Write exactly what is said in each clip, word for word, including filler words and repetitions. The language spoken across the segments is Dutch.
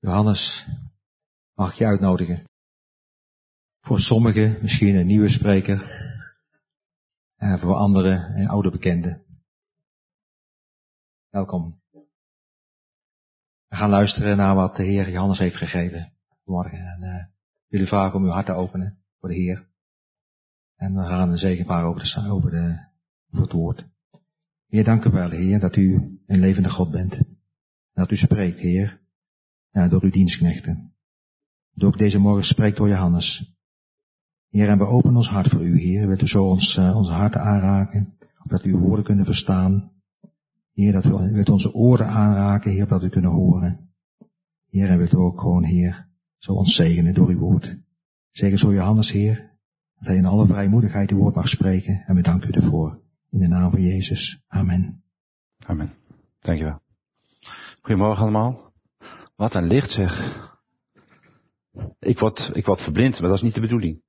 Johannes, mag ik je uitnodigen? Voor sommigen misschien een nieuwe spreker. En voor anderen een oude bekende. Welkom. We gaan luisteren naar wat de Heer Johannes heeft gegeven vanmorgen. En uh, jullie vragen om uw hart te openen voor de Heer. En we gaan een zegen vragen over, de, over, de, over het woord. Heer, dank u wel, Heer, dat u een levende God bent. En dat u spreekt, Heer, ja, door uw dienstknechten. Dat ook deze morgen spreekt door Johannes. Heer, en we openen ons hart voor u, Heer. Wilt u zo ons, uh, onze harten aanraken, opdat we uw woorden kunnen verstaan. Heer, dat u wilt onze oren aanraken, Heer, opdat we kunnen horen. Heer, en wilt u ook gewoon, Heer, zo ons zegenen door uw woord. Zegen zo Johannes, Heer, dat hij in alle vrijmoedigheid uw woord mag spreken. En we danken u ervoor. In de naam van Jezus. Amen. Amen. Dankjewel. Goedemorgen allemaal. Wat een licht zeg. Ik word, ik word verblind, maar dat is niet de bedoeling.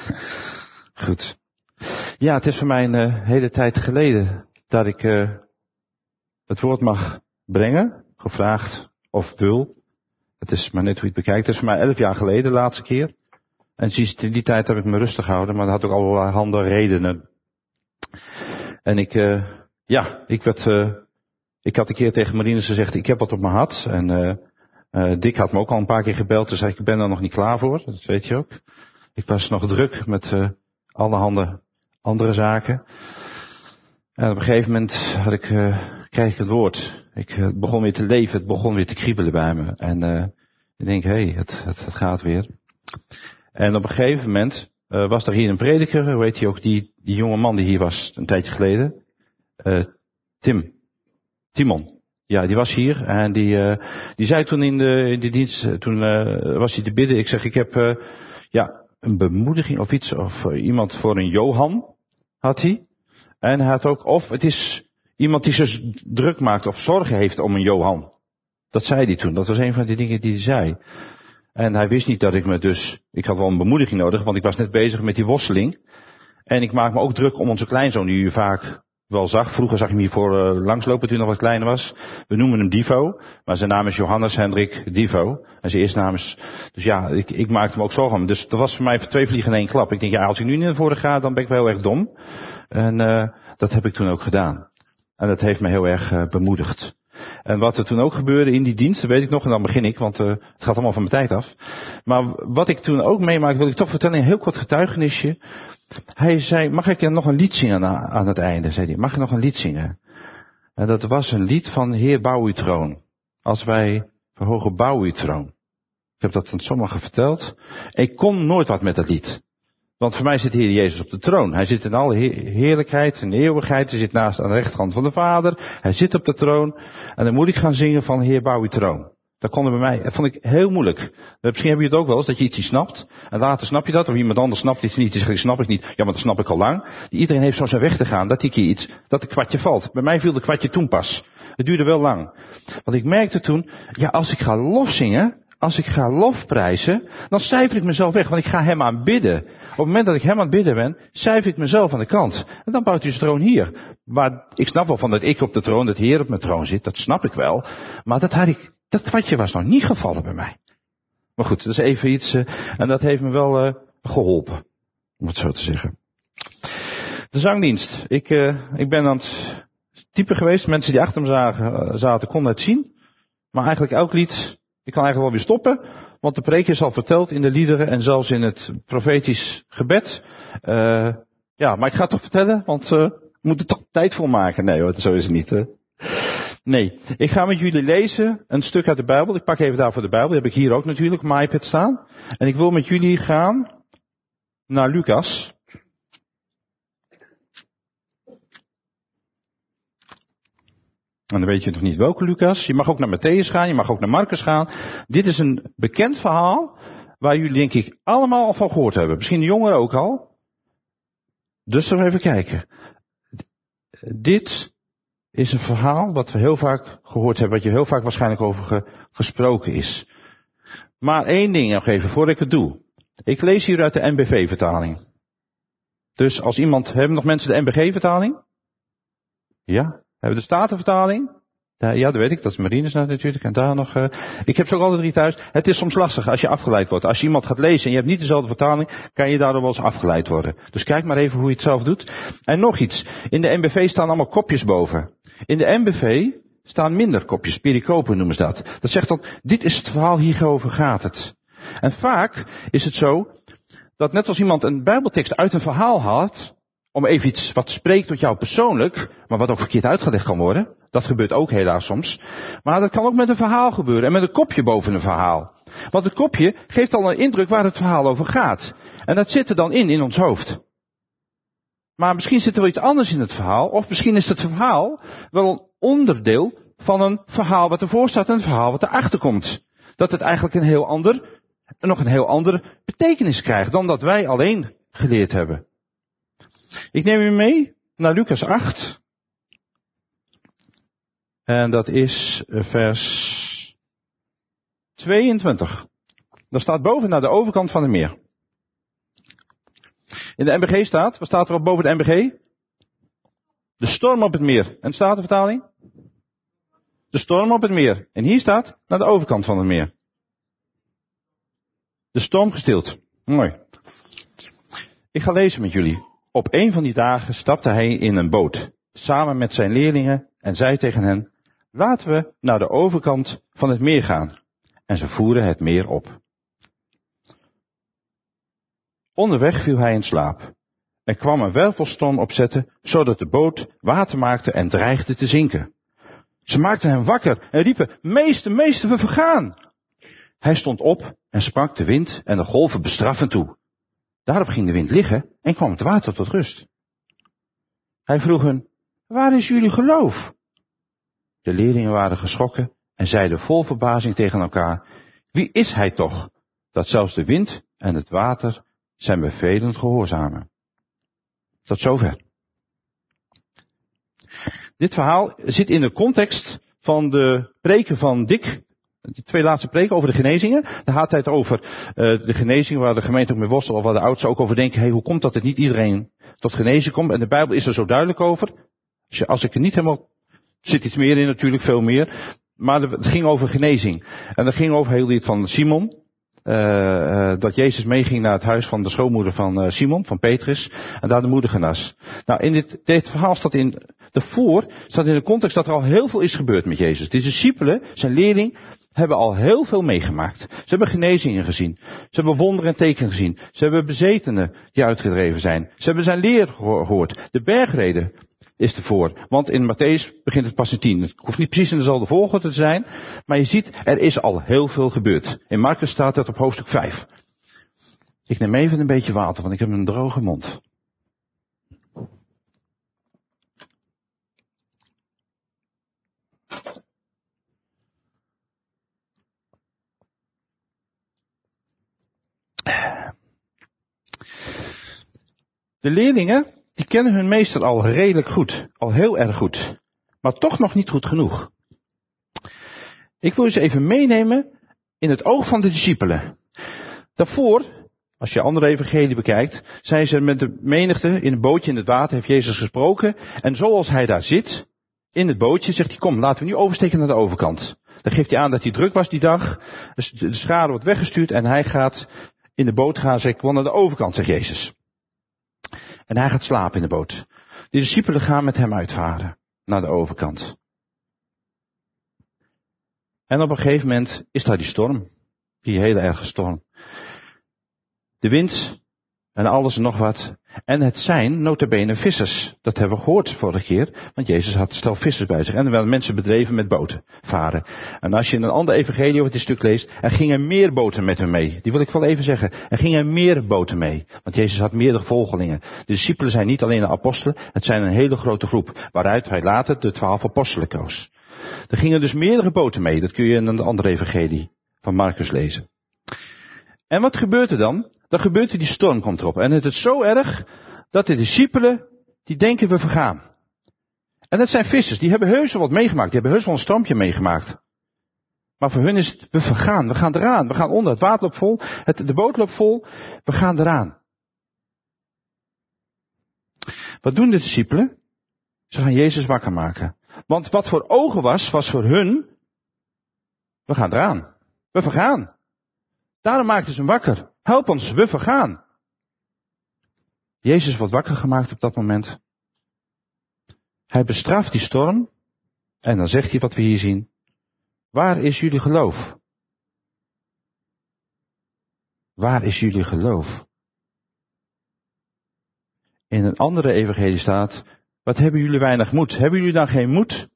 Goed. Ja, het is voor mij een uh, hele tijd geleden dat ik uh, het woord mag brengen. Gevraagd of wil. Het is maar net hoe je het bekijkt. Het is voor mij elf jaar geleden, de laatste keer. En in die tijd heb ik me rustig gehouden, maar dat had ook allerlei handen redenen. En ik, uh, ja, ik werd, uh, ik had een keer tegen Marines gezegd, ik heb wat op mijn hart. En uh, uh, Dick had me ook al een paar keer gebeld, dus zei ik, ik ben er nog niet klaar voor. Dat weet je ook. Ik was nog druk met uh, allerhande andere zaken. En op een gegeven moment had ik, uh, kreeg ik het woord. Ik uh, begon weer te leven, het begon weer te kriebelen bij me. En uh, ik denk, hé, hey, het, het, het gaat weer. En op een gegeven moment uh, was er hier een prediker, hoe heet hij ook, die, die jonge man die hier was een tijdje geleden. Uh, Tim. Timon. Ja, die was hier en die, uh, die zei toen in de, in de dienst, uh, toen uh, was hij te bidden, ik zeg, ik heb uh, ja, een bemoediging of iets, of uh, iemand voor een Johan, had hij. En hij had ook, of het is iemand die zich druk maakt of zorgen heeft om een Johan. Dat zei hij toen, dat was een van die dingen die hij zei. En hij wist niet dat ik me dus, ik had wel een bemoediging nodig, want ik was net bezig met die worsteling. En ik maak me ook druk om onze kleinzoon, die u vaak wel zag. Vroeger zag je hem hiervoor uh, langslopen toen hij nog wat kleiner was. We noemen hem Divo, maar zijn naam is Johannes Hendrik Divo. En zijn eerste naam is, dus ja, ik, ik maakte me ook zorgen om. Dus dat was voor mij voor twee vliegen in één klap. Ik denk, ja, als ik nu naar voren ga, dan ben ik wel heel erg dom. En uh, dat heb ik toen ook gedaan. En dat heeft me heel erg uh, bemoedigd. En wat er toen ook gebeurde in die dienst, dat weet ik nog, en dan begin ik, want uh, het gaat allemaal van mijn tijd af. Maar wat ik toen ook meemaakte, wil ik toch vertellen, een heel kort getuigenisje. Hij zei, mag ik er nog een lied zingen aan, aan het einde, zei hij. Mag ik nog een lied zingen? En dat was een lied van Heer, bouw uw troon. Als wij verhogen, bouw uw troon. Ik heb dat aan sommigen verteld. Ik kon nooit wat met dat lied. Want voor mij zit de Heer Jezus op de troon. Hij zit in alle heerlijkheid en eeuwigheid. Hij zit naast aan de rechterhand van de Vader. Hij zit op de troon. En dan moet ik gaan zingen van Heer, bouw uw troon. Dat kon er bij mij, dat vond ik heel moeilijk. Misschien heb je het ook wel eens, dat je iets niet snapt. En later snap je dat, of iemand anders snapt iets niet. Die zegt, snap ik niet. Ja, maar dat snap ik al lang. Iedereen heeft zo zijn weg te gaan, dat die keer iets, dat het kwartje valt. Bij mij viel het kwartje toen pas. Het duurde wel lang. Want ik merkte toen, ja, als ik ga lofzingen, als ik ga lofprijzen, dan cijfer ik mezelf weg, want ik ga hem aanbidden. Op het moment dat ik hem aan het bidden ben, cijfer ik mezelf aan de kant. En dan bouwt hij zijn troon hier. Maar ik snap wel van dat ik op de troon, dat de Heer op mijn troon zit, dat snap ik wel. Maar dat had ik, dat kwartje was nog niet gevallen bij mij. Maar goed, dat is even iets, uh, en dat heeft me wel uh, geholpen, om het zo te zeggen. De zangdienst. Ik, uh, ik ben aan het typen geweest. Mensen die achter me zagen, uh, zaten konden het zien. Maar eigenlijk elk lied, ik kan eigenlijk wel weer stoppen. Want de preek is al verteld in de liederen en zelfs in het profetisch gebed. Uh, ja, maar ik ga het toch vertellen, want uh, we moeten er toch tijd voor maken. Nee hoor, zo is het niet. Hè? Nee, ik ga met jullie lezen een stuk uit de Bijbel. Ik pak even daarvoor de Bijbel, die heb ik hier ook natuurlijk op mijn iPad staan. En ik wil met jullie gaan naar Lucas. En dan weet je nog niet welke Lucas. Je mag ook naar Matthäus gaan, je mag ook naar Marcus gaan. Dit is een bekend verhaal waar jullie denk ik allemaal al van gehoord hebben. Misschien de jongeren ook al. Dus zullen we even kijken. Dit is een verhaal wat we heel vaak gehoord hebben, wat je heel vaak waarschijnlijk over ge, gesproken is. Maar één ding nog even, voordat ik het doe. Ik lees hier uit de N B V-vertaling. Dus als iemand, hebben nog mensen de N B G-vertaling? Ja? Hebben we de Statenvertaling? Daar, ja, dat weet ik. Dat is Marines nou natuurlijk. En daar nog... Uh, ik heb ze ook alle drie thuis. Het is soms lastig als je afgeleid wordt. Als je iemand gaat lezen en je hebt niet dezelfde vertaling, kan je daardoor wel eens afgeleid worden. Dus kijk maar even hoe je het zelf doet. En nog iets. In de N B V staan allemaal kopjes boven. In de N B V staan minder kopjes. Pericopen noemen ze dat. Dat zegt dan, dit is het verhaal, hierover gaat het. En vaak is het zo, dat net als iemand een bijbeltekst uit een verhaal haalt, om even iets wat spreekt tot jou persoonlijk, maar wat ook verkeerd uitgelegd kan worden. Dat gebeurt ook helaas soms. Maar dat kan ook met een verhaal gebeuren en met een kopje boven een verhaal. Want het kopje geeft al een indruk waar het verhaal over gaat. En dat zit er dan in, in ons hoofd. Maar misschien zit er wel iets anders in het verhaal, of misschien is het verhaal wel een onderdeel van een verhaal wat ervoor staat en een verhaal wat erachter komt. Dat het eigenlijk een heel ander, nog een heel andere betekenis krijgt dan dat wij alleen geleerd hebben. Ik neem u mee naar Lucas acht. En dat is vers tweeëntwintig. Dat staat boven naar de overkant van het meer. In de N B G staat, wat staat er op boven de N B G? De storm op het meer. En staat de vertaling? De storm op het meer. En hier staat naar de overkant van het meer. De storm gestild. Mooi. Ik ga lezen met jullie. Op een van die dagen stapte hij in een boot, samen met zijn leerlingen, en zei tegen hen, laten we naar de overkant van het meer gaan. En ze voeren het meer op. Onderweg viel hij in slaap. Er kwam een wervelstorm opzetten, zodat de boot water maakte en dreigde te zinken. Ze maakten hem wakker en riepen, meester, meester, we vergaan. Hij stond op en sprak de wind en de golven bestraffend toe. Daarop ging de wind liggen en kwam het water tot rust. Hij vroeg hen, waar is jullie geloof? De leerlingen waren geschrokken en zeiden vol verbazing tegen elkaar, wie is hij toch, dat zelfs de wind en het water zijn bevelen gehoorzamen. Tot zover. Dit verhaal zit in de context van de preken van Dick, de twee laatste preken over de genezingen. Daar gaat hij het over uh, de genezingen waar de gemeente ook mee worstelt, of waar de oudsten ook over denken, hey, hoe komt dat het niet iedereen tot genezing komt? En de Bijbel is er zo duidelijk over. Als, je, als ik er niet helemaal, er zit iets meer in natuurlijk, veel meer. Maar het ging over genezing. En dat ging over heel dit van Simon. Uh, uh, dat Jezus meeging naar het huis van de schoonmoeder van uh, Simon, van Petrus, en daar de moeder genas. Nou, in dit, dit verhaal staat in, daarvoor staat in de context dat er al heel veel is gebeurd met Jezus. De discipelen, zijn leerling, hebben al heel veel meegemaakt. Ze hebben genezingen gezien. Ze hebben wonderen en tekenen gezien. Ze hebben bezetenen die uitgedreven zijn. Ze hebben zijn leer gehoord. De bergreden is ervoor. Want in Matthäus begint het pas in tien. Het hoeft niet precies in dezelfde volgorde te zijn. Maar je ziet, er is al heel veel gebeurd. In Marcus staat dat op hoofdstuk vijf. Ik neem even een beetje water, want ik heb een droge mond. De leerlingen, die kennen hun meester al redelijk goed. Al heel erg goed. Maar toch nog niet goed genoeg. Ik wil ze even meenemen in het oog van de discipelen. Daarvoor, als je andere evangelie bekijkt, zijn ze met de menigte in een bootje in het water, heeft Jezus gesproken. En zoals hij daar zit, in het bootje, zegt hij, kom, laten we nu oversteken naar de overkant. Dan geeft hij aan dat hij druk was die dag. De schade wordt weggestuurd en hij gaat in de boot gaan, zegt, ik wil naar de overkant, zegt Jezus. En hij gaat slapen in de boot. De discipelen gaan met hem uitvaren naar de overkant. En op een gegeven moment is daar die storm. Die hele erge storm. De wind en alles en nog wat. En het zijn nota bene vissers. Dat hebben we gehoord vorige keer. Want Jezus had een stel vissers bij zich. En er werden mensen bedreven met boten varen. En als je in een ander evangelie over dit stuk leest. Er gingen meer boten met hem mee. Die wil ik wel even zeggen. Er gingen meer boten mee. Want Jezus had meerdere volgelingen. De discipelen zijn niet alleen de apostelen. Het zijn een hele grote groep. Waaruit hij later de twaalf apostelen koos. Er gingen dus meerdere boten mee. Dat kun je in een andere evangelie van Marcus lezen. En wat gebeurt er dan? Dan gebeurt er, die storm komt erop. En het is zo erg dat de discipelen, die denken we vergaan. En dat zijn vissers, die hebben heus wel wat meegemaakt. Die hebben heus wel een stormpje meegemaakt. Maar voor hun is het, we vergaan, we gaan eraan. We gaan onder, het water loopt vol, het, de boot loopt vol, we gaan eraan. Wat doen de discipelen? Ze gaan Jezus wakker maken. Want wat voor ogen was, was voor hun, we gaan eraan. We vergaan. Daarom maakten ze hem wakker. Help ons, we vergaan. Jezus wordt wakker gemaakt op dat moment. Hij bestraft die storm. En dan zegt hij wat we hier zien. Waar is jullie geloof? Waar is jullie geloof? In een andere evangelie staat, wat hebben jullie weinig moed? Hebben jullie dan geen moed?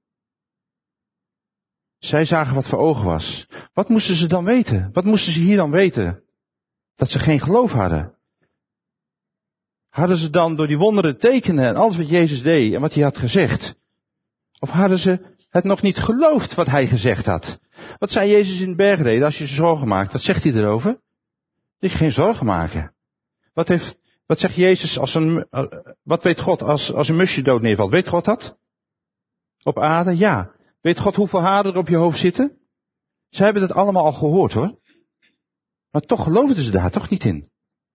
Zij zagen wat voor ogen was. Wat moesten ze dan weten? Wat moesten ze hier dan weten? Dat ze geen geloof hadden. Hadden ze dan door die wonderen tekenen en alles wat Jezus deed en wat hij had gezegd? Of hadden ze het nog niet geloofd wat hij gezegd had? Wat zei Jezus in de bergreden als je je zorgen maakt? Wat zegt hij erover? Dat je geen zorgen maken. Wat heeft, wat zegt Jezus als een, wat weet God als, als een musje dood neervalt? Weet God dat? Op aarde? Ja. Weet God hoeveel haren er op je hoofd zitten? Ze hebben het allemaal al gehoord hoor. Maar toch geloofden ze daar toch niet in.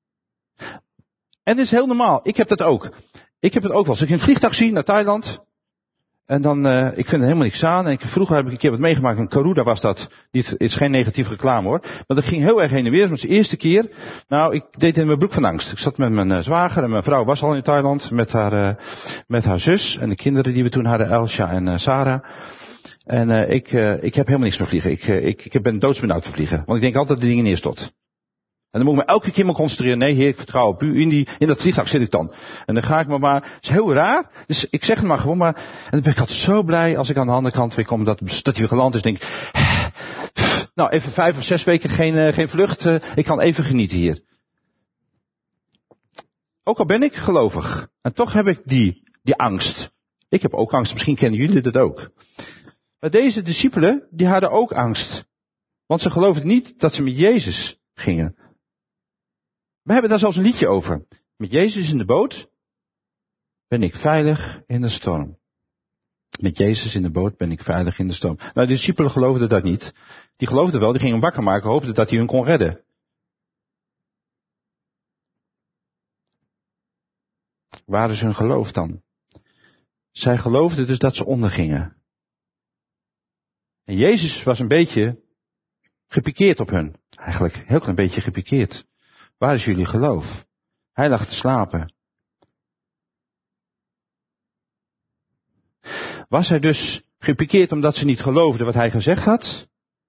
En het is heel normaal. Ik heb dat ook. Ik heb het ook wel. Als ik in het vliegtuig zie naar Thailand. En dan, uh, ik vind er helemaal niks aan. En ik, vroeger heb ik een keer wat meegemaakt. In Garuda was dat. Niet, het is geen negatieve reclame hoor. Maar dat ging heel erg heen en weer. Dat was de eerste keer. Nou, ik deed in mijn broek van angst. Ik zat met mijn uh, zwager. En mijn vrouw was al in Thailand. Met haar, uh, met haar zus. En de kinderen die we toen hadden. Elsja en uh, Sarah. En uh, ik, uh, ik heb helemaal niks meer vliegen. Ik, uh, ik, ik ben doodsbenauwd voor vliegen. Want ik denk altijd dat de dingen neerstort. En dan moet ik me elke keer maar concentreren. Nee, Heer, ik vertrouw op u. In, die, in dat vliegtuig zit ik dan. En dan ga ik maar maar. Het is heel raar. Dus ik zeg het maar gewoon maar. En dan ben ik altijd zo blij als ik aan de andere kant weer kom. Dat, dat hij weer geland is. Denk ik. Nou, even vijf of zes weken geen, uh, geen vlucht. Uh, ik kan even genieten hier. Ook al ben ik gelovig. En toch heb ik die, die angst. Ik heb ook angst. Misschien kennen jullie dat ook. Maar deze discipelen, die hadden ook angst. Want ze geloofden niet dat ze met Jezus gingen. We hebben daar zelfs een liedje over. Met Jezus in de boot ben ik veilig in de storm. Met Jezus in de boot ben ik veilig in de storm. Nou, de discipelen geloofden dat niet. Die geloofden wel, die gingen hem wakker maken, hoopten dat hij hun kon redden. Waar is hun geloof dan? Zij geloofden dus dat ze ondergingen. En Jezus was een beetje gepikeerd op hun. Eigenlijk heel klein beetje gepikeerd. Waar is jullie geloof? Hij lag te slapen. Was hij dus gepikeerd omdat ze niet geloofden wat hij gezegd had?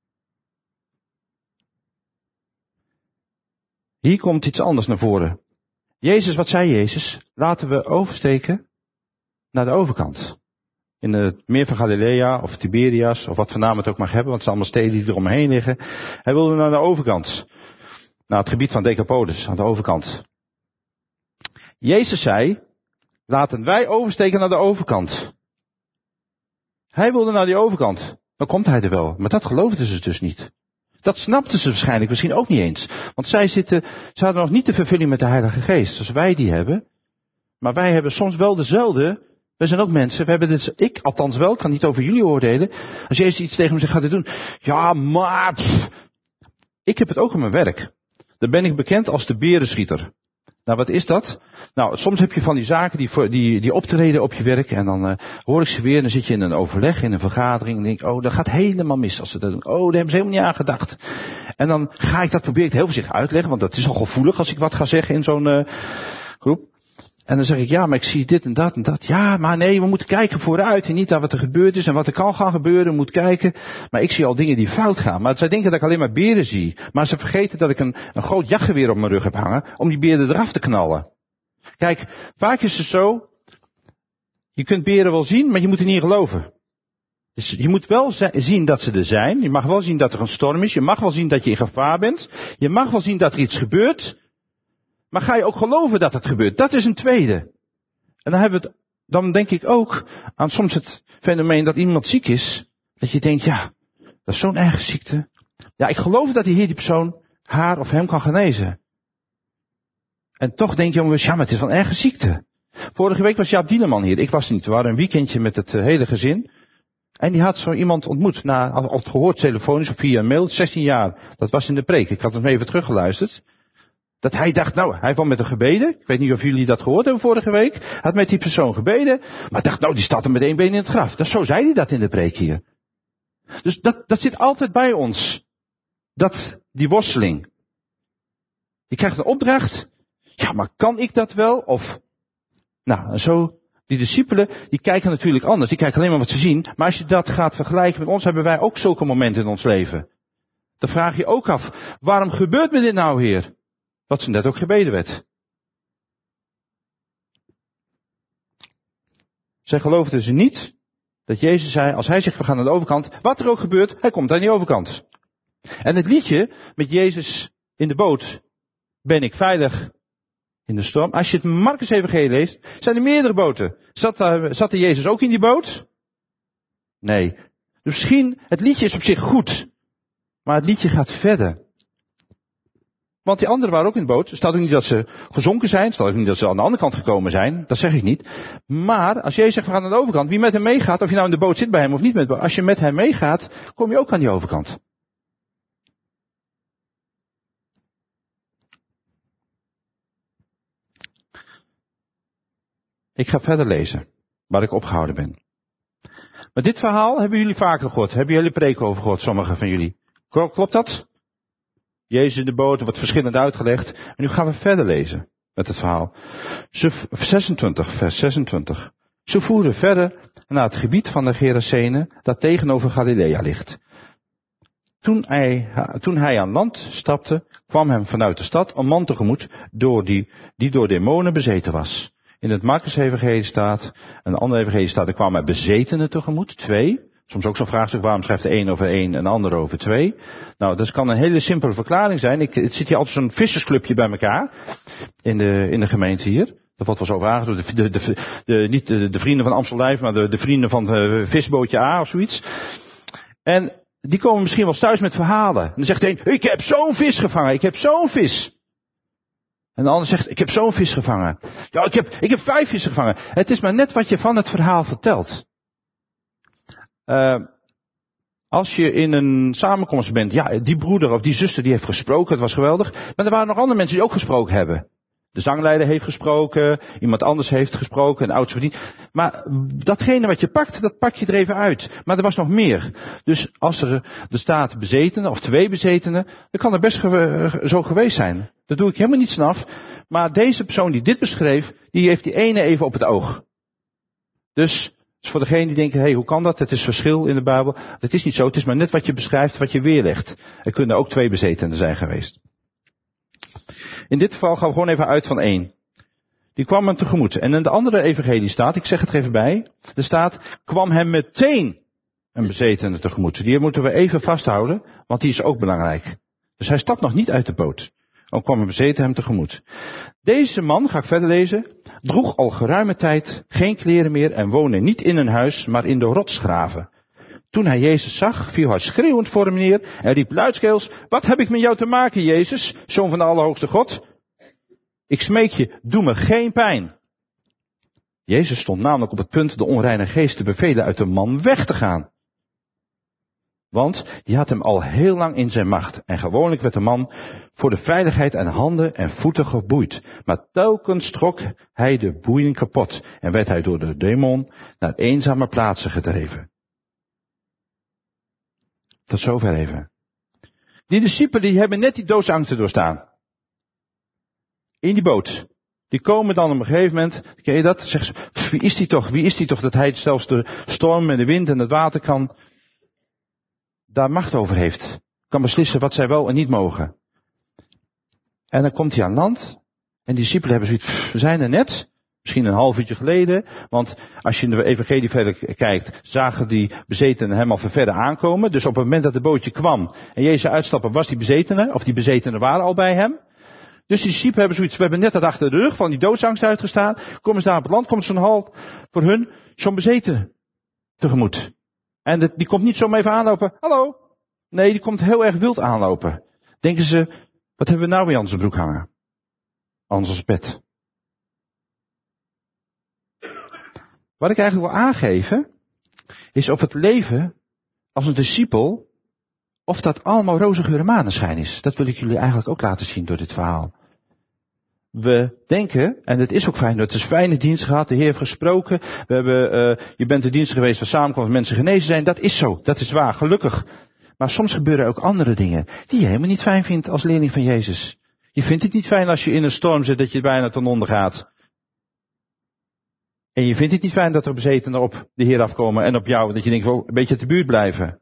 Hier komt iets anders naar voren. Jezus, wat zei Jezus? Laten we oversteken naar de overkant. In het meer van Galilea of Tiberias of wat voor naam het ook mag hebben, want het zijn allemaal steden die er omheen liggen. Hij wilde naar de overkant. Naar het gebied van Decapolis, aan de overkant. Jezus zei, laten wij oversteken naar de overkant. Hij wilde naar die overkant. Dan komt hij er wel. Maar dat geloofden ze dus niet. Dat snapten ze waarschijnlijk misschien ook niet eens. Want zij zitten, ze hadden nog niet de vervulling met de Heilige Geest, zoals wij die hebben. Maar wij hebben soms wel dezelfde. Wij zijn ook mensen. We hebben dit, ik althans wel, ik kan niet over jullie oordelen. Als Jezus iets tegen me zegt, gaat dit doen. Ja, maar. Pff. Ik heb het ook in mijn werk. Dan ben ik bekend als de berenschieter. Nou, wat is dat? Nou, soms heb je van die zaken die, die, die optreden op je werk. En dan uh, hoor ik ze weer. En dan zit je in een overleg, in een vergadering. En denk ik, oh, dat gaat helemaal mis als ze dat doen. Oh, daar hebben ze helemaal niet aan gedacht. En dan ga ik dat proberen heel voorzichtig uitleggen. Want dat is al gevoelig als ik wat ga zeggen in zo'n uh, groep. En dan zeg ik, ja, maar ik zie dit en dat en dat. Ja, maar nee, we moeten kijken vooruit. En niet naar wat er gebeurd is en wat er kan gaan gebeuren. We moeten kijken. Maar ik zie al dingen die fout gaan. Maar zij denken dat ik alleen maar beren zie. Maar ze vergeten dat ik een, een groot jachtgeweer op mijn rug heb hangen. Om die beren eraf te knallen. Kijk, vaak is het zo. Je kunt beren wel zien, maar je moet er niet geloven. Dus je moet wel zien dat ze er zijn. Je mag wel zien dat er een storm is. Je mag wel zien dat je in gevaar bent. Je mag wel zien dat er iets gebeurt. Maar ga je ook geloven dat het gebeurt? Dat is een tweede. En dan hebben we het, dan denk ik ook aan soms het fenomeen dat iemand ziek is. Dat je denkt, ja, dat is zo'n erge ziekte. Ja, ik geloof dat die Heer die persoon haar of hem kan genezen. En toch denk je, jongens, ja, maar het is wel een erge ziekte. Vorige week was Jaap Dieneman hier. Ik was er niet. We waren een weekendje met het hele gezin. En die had zo iemand ontmoet. Na, al het gehoord telefonisch of via een mail. zestien jaar. Dat was in de preek. Ik had hem even teruggeluisterd. Dat hij dacht, nou, hij kwam met een gebeden. Ik weet niet of jullie dat gehoord hebben vorige week. Hij had met die persoon gebeden. Maar dacht, nou, die staat er met één been in het graf. Dus zo zei hij dat in de preek hier. Dus dat, dat zit altijd bij ons. Dat, die worsteling. Je krijgt een opdracht. Ja, maar kan ik dat wel? Of, nou, en zo, die discipelen, die kijken natuurlijk anders. Die kijken alleen maar wat ze zien. Maar als je dat gaat vergelijken met ons, hebben wij ook zulke momenten in ons leven. Dan vraag je ook af, waarom gebeurt me dit nou, Heer? Wat ze net ook gebeden werd. Zij geloofden dus niet dat Jezus zei, als hij zegt we gaan naar de overkant, wat er ook gebeurt, hij komt aan die overkant. En het liedje met Jezus in de boot, ben ik veilig in de storm. Als je het Marcus Evangelie leest, zijn er meerdere boten. Zat, uh, zat er Jezus ook in die boot? Nee. Dus misschien, het liedje is op zich goed, maar het liedje gaat verder. Want die anderen waren ook in de boot. Er staat ook niet dat ze gezonken zijn. Er staat ook niet dat ze aan de andere kant gekomen zijn. Dat zeg ik niet. Maar als Jezus zegt we gaan naar de overkant. Wie met hem meegaat. Of je nou in de boot zit bij hem of niet met hem. Als je met hem meegaat. Kom je ook aan die overkant. Ik ga verder lezen. Waar ik opgehouden ben. Maar dit verhaal hebben jullie vaker gehoord. Hebben jullie preken over gehoord. Sommigen van jullie. Klopt dat? Jezus in de boot, wordt verschillend uitgelegd. En nu gaan we verder lezen met het verhaal. zesentwintig, vers zesentwintig. Ze voeren verder naar het gebied van de Gerasenen, dat tegenover Galilea ligt. Toen hij, toen hij aan land stapte, kwam hem vanuit de stad een man tegemoet, door die, die door demonen bezeten was. In het Marcus-evangelie staat, een andere evangelie staat, er kwamen bezetenen tegemoet, twee. Soms ook zo'n vraagstuk, waarom schrijft de een over één en de ander over twee? Nou, dat kan een hele simpele verklaring zijn. Ik, het zit hier altijd zo'n vissersclubje bij elkaar, in de, in de gemeente hier. Dat wordt wel zo over aangedoen, de, de, de, de, niet de, de vrienden van Amstel-Lijf, maar de, de vrienden van de visbootje A of zoiets. En die komen misschien wel thuis met verhalen. En dan zegt de een, ik heb zo'n vis gevangen, ik heb zo'n vis. En de ander zegt, ik heb zo'n vis gevangen. Ja, ik heb, ik heb vijf vissen gevangen. Het is maar net wat je van het verhaal vertelt. Uh, als je in een samenkomst bent, ja, die broeder of die zuster die heeft gesproken, het was geweldig. Maar er waren nog andere mensen die ook gesproken hebben. De zangleider heeft gesproken, iemand anders heeft gesproken, een oudste verdien. Maar datgene wat je pakt, dat pak je er even uit. Maar er was nog meer. Dus als er, er staat bezetenen of twee bezetenen, dan kan er best ge- zo geweest zijn. Dat doe ik helemaal niets af. Maar deze persoon die dit beschreef, die heeft die ene even op het oog. Dus... Dus voor degenen die denken, hé, hey, hoe kan dat? Het is verschil in de Bijbel. Dat is niet zo. Het is maar net wat je beschrijft, wat je weerlegt. Er kunnen ook twee bezetenen zijn geweest. In dit geval gaan we gewoon even uit van één. Die kwam hem tegemoet. En in de andere evangelie staat, ik zeg het er even bij. Er staat, kwam hem meteen een bezetene tegemoet. Die moeten we even vasthouden, want die is ook belangrijk. Dus hij stapt nog niet uit de boot. Ook kwam een bezeten hem tegemoet. Deze man, ga ik verder lezen, droeg al geruime tijd geen kleren meer en woonde niet in een huis, maar in de rotsgraven. Toen hij Jezus zag, viel hij schreeuwend voor hem neer en riep luidskeels, wat heb ik met jou te maken, Jezus, zoon van de Allerhoogste God? Ik smeek je, doe me geen pijn. Jezus stond namelijk op het punt de onreine geest te bevelen uit de man weg te gaan. Want die had hem al heel lang in zijn macht. En gewoonlijk werd de man voor de veiligheid aan handen en voeten geboeid. Maar telkens trok hij de boeien kapot. En werd hij door de demon naar eenzame plaatsen gedreven. Tot zover even. Die discipelen die hebben net die doodsangsten doorstaan. In die boot. Die komen dan op een gegeven moment, ken je dat? Zeggen ze, wie is die toch? Wie is die toch dat hij zelfs de storm en de wind en het water kan... daar macht over heeft. Kan beslissen wat zij wel en niet mogen. En dan komt hij aan land. En die discipelen hebben zoiets, we zijn er net. Misschien een half uurtje geleden. Want als je in de evangelie verder kijkt, zagen die bezetenen hem al verder aankomen. Dus op het moment dat het bootje kwam en Jezus uitstappen, was die bezetene, of die bezetenen waren al bij hem. Dus die discipelen hebben zoiets, we hebben net dat achter de rug van die doodsangst uitgestaan. Komen ze daar op het land, komt zo'n half voor hun zo'n bezetene tegemoet. En de, die komt niet zomaar even aanlopen. Hallo. Nee, die komt heel erg wild aanlopen. Denken ze, wat hebben we nou weer aan onze broek hangen? Aan ons bed. Wat ik eigenlijk wil aangeven, is of het leven als een discipel, of dat allemaal roze geur en maneschijn is. Dat wil ik jullie eigenlijk ook laten zien door dit verhaal. we denken, en het is ook fijn, het is een fijne dienst gehad, de Heer heeft gesproken, we hebben, uh, je bent de dienst geweest waar samenkomt, mensen genezen zijn, dat is zo, dat is waar, gelukkig. Maar soms gebeuren ook andere dingen, die je helemaal niet fijn vindt als leerling van Jezus. Je vindt het niet fijn als je in een storm zit, dat je bijna ten onder gaat. En je vindt het niet fijn dat er bezetenen op de Heer afkomen en op jou, dat je denkt, oh, een beetje uit de buurt blijven.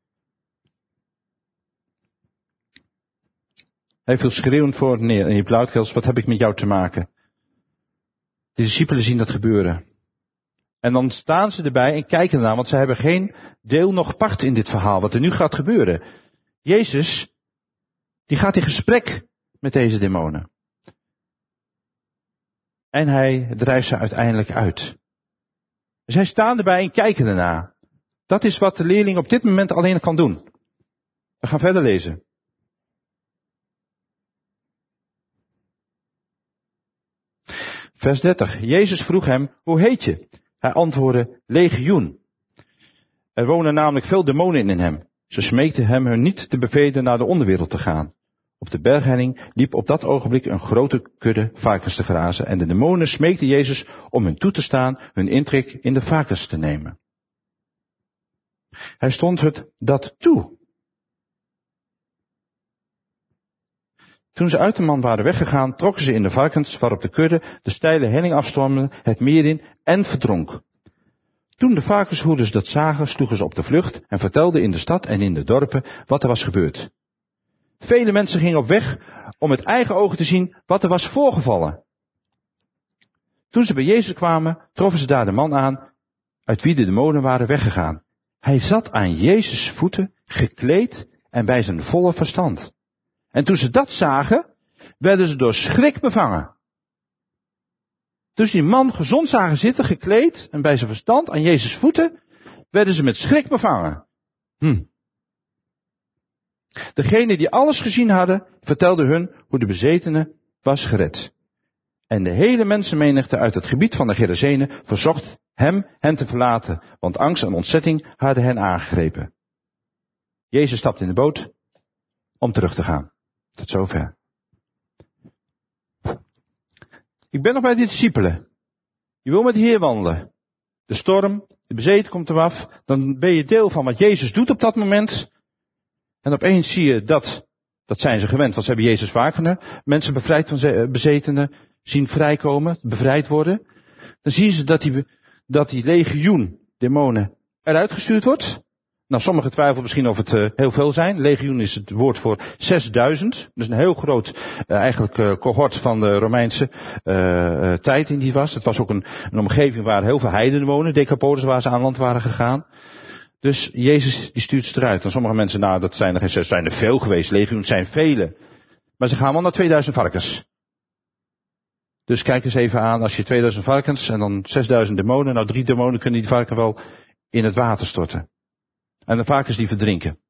Hij viel schreeuwend voor het neer en je luidkeels, wat heb ik met jou te maken? De discipelen zien dat gebeuren. En dan staan ze erbij en kijken ernaar, want ze hebben geen deel nog part in dit verhaal, wat er nu gaat gebeuren. Jezus, die gaat in gesprek met deze demonen. En hij drijft ze uiteindelijk uit. Zij staan erbij en kijken ernaar. Dat is wat de leerling op dit moment alleen kan doen. We gaan verder lezen. Vers dertig. Jezus vroeg hem, hoe heet je? Hij antwoordde, Legioen. Er wonen namelijk veel demonen in hem. Ze smeekten hem hun niet te bevelen naar de onderwereld te gaan. Op de berghelling liep op dat ogenblik een grote kudde varkens te grazen en de demonen smeekten Jezus om hun toe te staan hun intrek in de varkens te nemen. Hij stond het dat toe. Toen ze uit de man waren weggegaan, trokken ze in de varkens waarop de kudde de steile helling afstormde, het meer in en verdronk. Toen de varkenshoeders dat zagen, sloegen ze op de vlucht en vertelden in de stad en in de dorpen wat er was gebeurd. Vele mensen gingen op weg om met eigen ogen te zien wat er was voorgevallen. Toen ze bij Jezus kwamen, troffen ze daar de man aan, uit wie de demonen waren weggegaan. Hij zat aan Jezus' voeten, gekleed en bij zijn volle verstand. En toen ze dat zagen, werden ze door schrik bevangen. Toen ze die man gezond zagen zitten, gekleed en bij zijn verstand aan Jezus' voeten, werden ze met schrik bevangen. Hm. Degenen die alles gezien hadden, vertelden hun hoe de bezetene was gered. En de hele mensenmenigte uit het gebied van de Gerazenen verzocht hem hen te verlaten, want angst en ontzetting hadden hen aangegrepen. Jezus stapte in de boot om terug te gaan. Tot zover. Ik ben nog bij de discipelen. Je wil met de Heer wandelen. De storm, de bezeten komt hem af. Dan ben je deel van wat Jezus doet op dat moment. En opeens zie je dat, dat zijn ze gewend, want ze hebben Jezus vaak gedaan. Mensen bevrijd van bezetenen zien vrijkomen, bevrijd worden. Dan zien ze dat die, dat die legioen demonen eruit gestuurd wordt. Nou, sommigen twijfelen misschien of het uh, heel veel zijn. Legioen is het woord voor zesduizend. Dus een heel groot uh, eigenlijk uh, cohort van de Romeinse uh, uh, tijd in die was. Het was ook een, een omgeving waar heel veel heidenen wonen. Decapolis waar ze aan land waren gegaan. Dus Jezus die stuurt ze eruit. En sommige mensen, nou dat zijn er geen zes, zijn er veel geweest. Legioen zijn vele. Maar ze gaan wel naar tweeduizend varkens. Dus kijk eens even aan, als je tweeduizend varkens en dan zesduizend demonen. Nou drie demonen kunnen die varken wel in het water storten. En de varkens die verdrinken.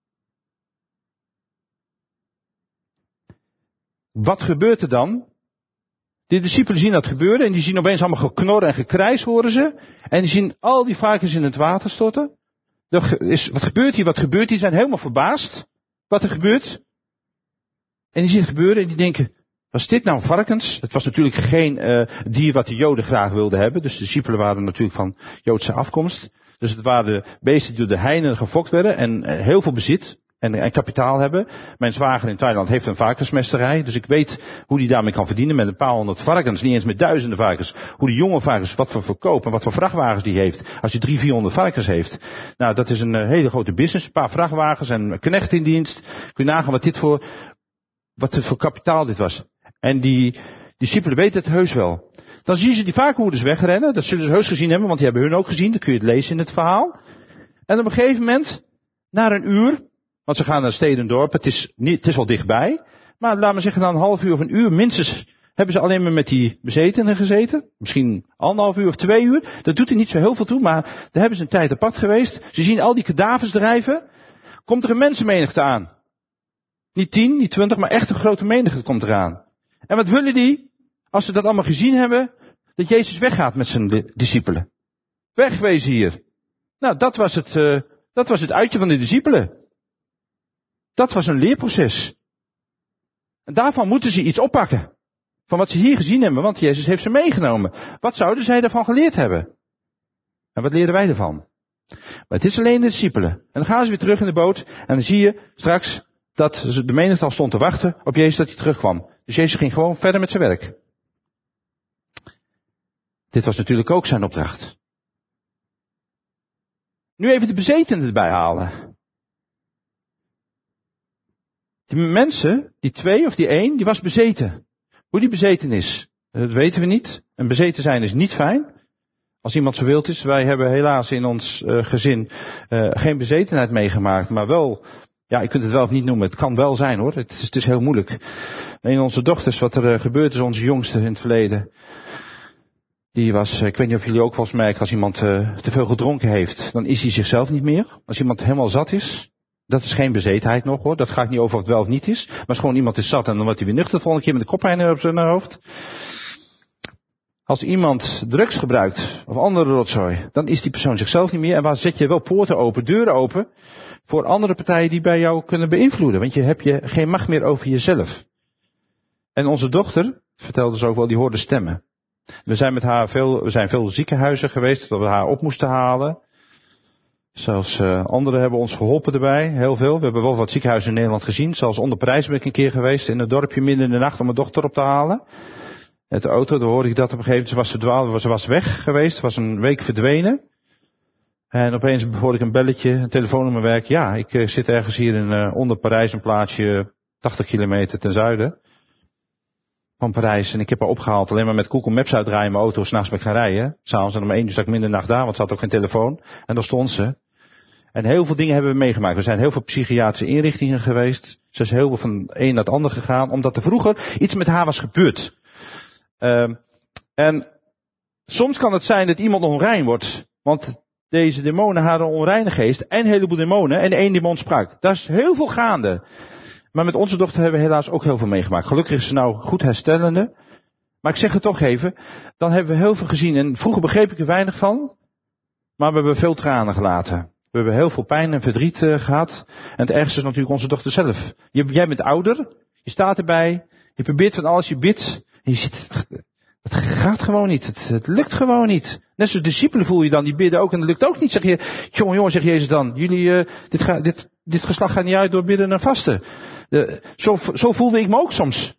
Wat gebeurt er dan? De discipelen zien dat gebeuren en die zien opeens allemaal geknor en gekrijs horen ze. En die zien al die varkens in het water storten. Er is, wat gebeurt hier, wat gebeurt hier? Die zijn helemaal verbaasd wat er gebeurt. En die zien het gebeuren en die denken, was dit nou varkens? Het was natuurlijk geen uh, dier wat de Joden graag wilden hebben. Dus de discipelen waren natuurlijk van Joodse afkomst. Dus het waren de beesten die door de heidenen gefokt werden en uh, heel veel bezit en, en kapitaal hebben. Mijn zwager in Thailand heeft een varkensmesterij. Dus ik weet hoe die daarmee kan verdienen met een paar honderd varkens. Niet eens met duizenden varkens. Hoe die jonge varkens, wat voor verkoop en wat voor vrachtwagens die heeft. Als je drie, vierhonderd varkens heeft. Nou, dat is een uh, hele grote business. Een paar vrachtwagens en knecht in dienst. Kun je nagaan wat dit voor, wat dit voor kapitaal dit was. En die discipelen weten het heus wel. Dan zien ze die varkenshoeders wegrennen. Dat zullen ze heus gezien hebben, want die hebben hun ook gezien. Dat kun je het lezen in het verhaal. En op een gegeven moment, na een uur, want ze gaan naar steden en dorpen, het is, niet, het is wel dichtbij. Maar laten we zeggen, na een half uur of een uur minstens hebben ze alleen maar met die bezetenen gezeten. Misschien anderhalf uur of twee uur. Dat doet er niet zo heel veel toe, maar daar hebben ze een tijd apart geweest. Ze zien al die kadavers drijven. Komt er een mensenmenigte aan. Niet tien, niet twintig, maar echt een grote menigte komt eraan. En wat willen die? Als ze dat allemaal gezien hebben, dat Jezus weggaat met zijn discipelen. Wegwezen hier. Nou, dat was het, uh, dat was het uitje van de discipelen. Dat was een leerproces. En daarvan moeten ze iets oppakken. van wat ze hier gezien hebben, want Jezus heeft ze meegenomen. Wat zouden zij daarvan geleerd hebben? En wat leren wij ervan? Maar het is alleen de discipelen. En dan gaan ze weer terug in de boot en dan zie je straks dat de menigte al stond te wachten op Jezus dat hij terugkwam. Dus Jezus ging gewoon verder met zijn werk. Dit was natuurlijk ook zijn opdracht. Nu even de bezetenen erbij halen. Die mensen, die twee of die één, die was bezeten. Hoe die bezeten is, dat weten we niet. En bezeten zijn is niet fijn. Als iemand zo wild is. Wij hebben helaas in ons uh, gezin uh, geen bezetenheid meegemaakt. Maar wel, ja, je kunt het wel of niet noemen. Het kan wel zijn hoor. Het is, het is heel moeilijk. Een van onze dochters, wat er uh, gebeurd is, onze jongste in het verleden. Die was, ik weet niet of jullie ook wel eens merken, als iemand uh, te veel gedronken heeft, dan is hij zichzelf niet meer. Als iemand helemaal zat is, dat is geen bezetenheid nog hoor. Dat gaat niet over of het wel of niet is. Maar als gewoon iemand is zat en dan wordt hij weer nuchter de volgende keer met de koppijn op zijn hoofd. Als iemand drugs gebruikt of andere rotzooi, dan is die persoon zichzelf niet meer. En waar zet je wel poorten open, deuren open voor andere partijen die bij jou kunnen beïnvloeden. Want je hebt je geen macht meer over jezelf. En onze dochter, vertelde ze ook wel, die hoorde stemmen. We zijn met haar veel, we zijn veel ziekenhuizen geweest, dat we haar op moesten halen. Zelfs uh, anderen hebben ons geholpen erbij, heel veel. We hebben wel wat ziekenhuizen in Nederland gezien. Zelfs onder Parijs ben ik een keer geweest, in een dorpje midden in de nacht om mijn dochter op te halen. Met de auto, daar hoorde ik dat op een gegeven moment, ze was verdwaald, ze was weg geweest, was een week verdwenen. En opeens hoorde ik een belletje, een telefoonnummer werken. Ja, ik uh, zit ergens hier in, uh, onder Parijs, een plaatsje tachtig kilometer ten zuiden van Parijs. En ik heb haar opgehaald, alleen maar met Google Maps uitdraaien mijn auto, 's nachts ben ik gaan rijden. S'avonds en om één uur sta ik minder nacht daar, want ze had ook geen telefoon. En daar stond ze. En heel veel dingen hebben we meegemaakt. We zijn heel veel psychiatrische inrichtingen geweest. Ze is heel veel van het een naar het ander gegaan, omdat er vroeger iets met haar was gebeurd. Uh, en soms kan het zijn dat iemand onrein wordt, want deze demonen hadden een onreine geest en een heleboel demonen en één demon sprak. Daar is heel veel gaande. Maar met onze dochter hebben we helaas ook heel veel meegemaakt. Gelukkig is ze nou goed herstellende. Maar ik zeg het toch even, dan hebben we heel veel gezien en vroeger begreep ik er weinig van, maar we hebben veel tranen gelaten. We hebben heel veel pijn en verdriet uh, gehad. En het ergste is natuurlijk onze dochter zelf. Je, jij bent ouder, je staat erbij, je probeert van alles, je bidt. En je ziet, het gaat gewoon niet. Het, het lukt gewoon niet. Net zoals discipelen voel je dan, die bidden ook en het lukt ook niet. Zeg je, jongen, jongen, zegt Jezus dan. Jullie, uh, dit, ga, dit, dit geslacht gaat niet uit door bidden en vasten. De, zo, zo voelde ik me ook soms.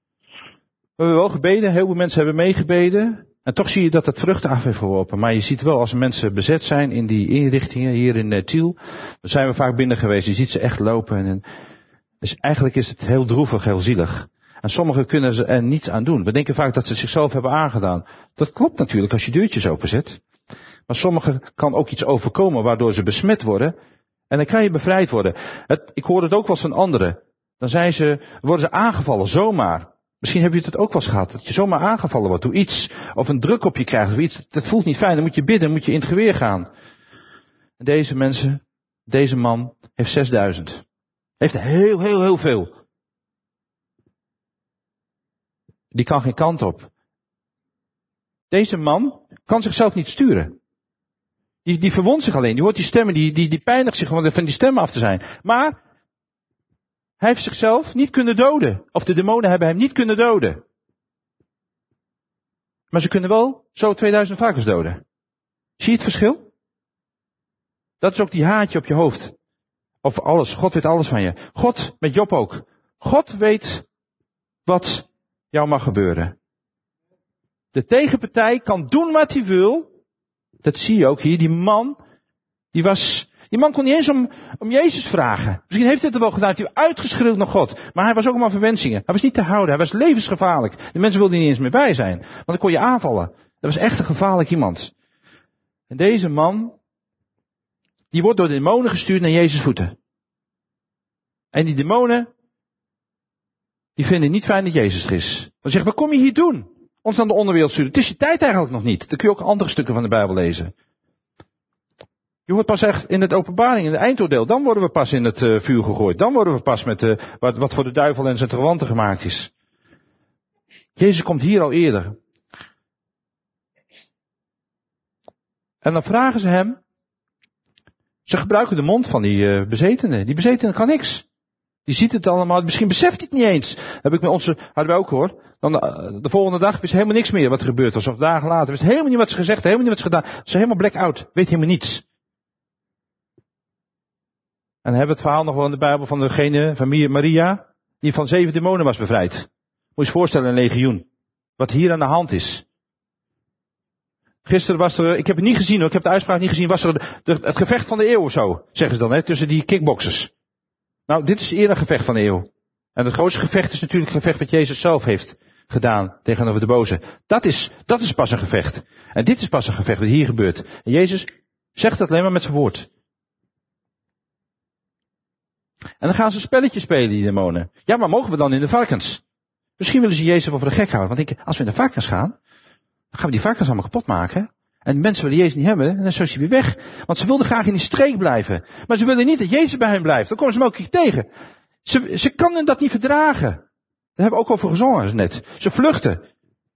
We hebben wel gebeden, heel veel mensen hebben meegebeden. En toch zie je dat het vruchten af heeft geworpen. Maar je ziet wel, als mensen bezet zijn in die inrichtingen hier in uh, Tiel, dan zijn we vaak binnen geweest. Je ziet ze echt lopen. En, en, dus eigenlijk is het heel droevig, heel zielig. En sommigen kunnen er niets aan doen. We denken vaak dat ze zichzelf hebben aangedaan. Dat klopt natuurlijk als je deurtjes openzet. Maar sommigen kan ook iets overkomen waardoor ze besmet worden. En dan kan je bevrijd worden. Het, ik hoor het ook wel eens van anderen. Dan zijn ze, worden ze aangevallen, zomaar. Misschien heb je het ook wel eens gehad. Dat je zomaar aangevallen wordt door iets. Of een druk op je krijgt of iets. Dat voelt niet fijn. Dan moet je bidden, dan moet je in het geweer gaan. En deze mensen, deze man heeft zesduizend. Heeft heel, heel, heel veel. Die kan geen kant op. Deze man kan zichzelf niet sturen. Die, die verwondt zich alleen. Die hoort die stemmen, die, die, die pijnigt zich gewoon van die stemmen af te zijn. Maar hij heeft zichzelf niet kunnen doden. Of de demonen hebben hem niet kunnen doden. Maar ze kunnen wel zo tweeduizend varkens doden. Zie je het verschil? Dat is ook die haatje op je hoofd. Of alles. God weet alles van je. God, met Job ook. God weet wat jou mag gebeuren. De tegenpartij kan doen wat hij wil. Dat zie je ook hier. Die man, die was, die man kon niet eens om, om Jezus vragen. Misschien heeft hij het er wel gedaan. Hij heeft uitgeschreeuwd naar God. Maar hij was ook maar verwensingen. Hij was niet te houden. Hij was levensgevaarlijk. De mensen wilden er niet eens meer bij zijn. Want dan kon je aanvallen. Dat was echt een gevaarlijk iemand. En deze man, die wordt door de demonen gestuurd naar Jezus' voeten. En die demonen, die vinden het niet fijn dat Jezus er is. Dan zegt, wat kom je hier doen? Ons aan de onderwereld sturen. Het is je tijd eigenlijk nog niet. Dan kun je ook andere stukken van de Bijbel lezen. Je wordt pas echt in het openbaring, in het eindoordeel. Dan worden we pas in het uh, vuur gegooid. Dan worden we pas met uh, wat, wat voor de duivel en zijn trawanten gemaakt is. Jezus komt hier al eerder. En dan vragen ze hem. Ze gebruiken de mond van die uh, bezetene. Die bezetene kan niks. Die ziet het allemaal, misschien beseft hij het niet eens. Dat heb ik met onze, hadden wij ook hoor. Dan de, de volgende dag wist helemaal niks meer wat er gebeurd was. Of dagen later wist helemaal niet wat ze gezegd, helemaal niet wat ze gedaan. Ze is helemaal black-out, weet helemaal niets. En dan hebben we het verhaal nog wel in de Bijbel van degene, van Maria, die van zeven demonen was bevrijd. Moet je je voorstellen, een legioen. Wat hier aan de hand is. Gisteren was er, ik heb het niet gezien hoor, ik heb de uitspraak niet gezien, was er de, de, het gevecht van de eeuw of zo, zeggen ze dan, hè, tussen die kickboxers. Nou, dit is eerder een gevecht van de eeuw. En het grootste gevecht is natuurlijk het gevecht wat Jezus zelf heeft gedaan tegenover de boze. Dat is, dat is pas een gevecht. En dit is pas een gevecht wat hier gebeurt. En Jezus zegt dat alleen maar met zijn woord. En dan gaan ze een spelletje spelen, die demonen. Ja, maar mogen we dan in de varkens? Misschien willen ze Jezus wel voor de gek houden. Want ik, als we in de varkens gaan, dan gaan we die varkens allemaal kapot maken. En mensen willen Jezus niet hebben, en dan is hij weer weg. Want ze wilden graag in die streek blijven. Maar ze willen niet dat Jezus bij hen blijft. Dan komen ze hem ook tegen. Ze, ze kan dat niet verdragen. Daar hebben we ook over gezongen net. Ze vluchten.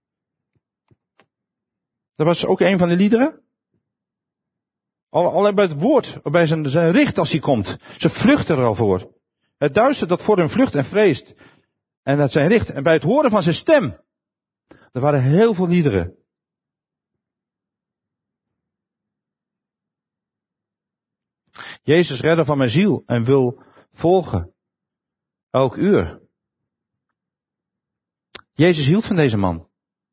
Dat was ook een van de liederen. Al, al bij het woord, bij zijn, zijn richt als hij komt. Ze vluchten er al voor. Het duister dat voor hun vlucht en vreest. En dat zijn richt. En bij het horen van zijn stem. Er waren heel veel liederen. Jezus, redder van mijn ziel en wil volgen. Elk uur. Jezus hield van deze man.